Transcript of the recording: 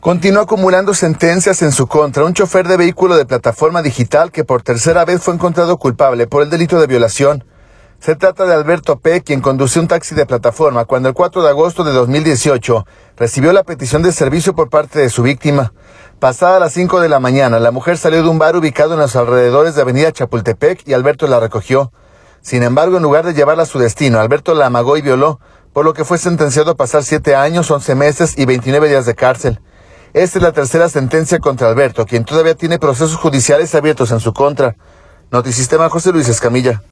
Continúa acumulando sentencias en su contra un chofer de vehículo de plataforma digital que por tercera vez fue encontrado culpable por el delito de violación. Se trata de Alberto P., quien condució un taxi de plataforma cuando el 4 de agosto de 2018 recibió la petición de servicio por parte de su víctima. Pasada las 5 de la mañana, la mujer salió de un bar ubicado en los alrededores de Avenida Chapultepec y Alberto la recogió. Sin embargo, en lugar de llevarla a su destino, Alberto la amagó y violó, por lo que fue sentenciado a pasar 7 años, 11 meses y 29 días de cárcel. Esta es la tercera sentencia contra Alberto, quien todavía tiene procesos judiciales abiertos en su contra. Notisistema, José Luis Escamilla.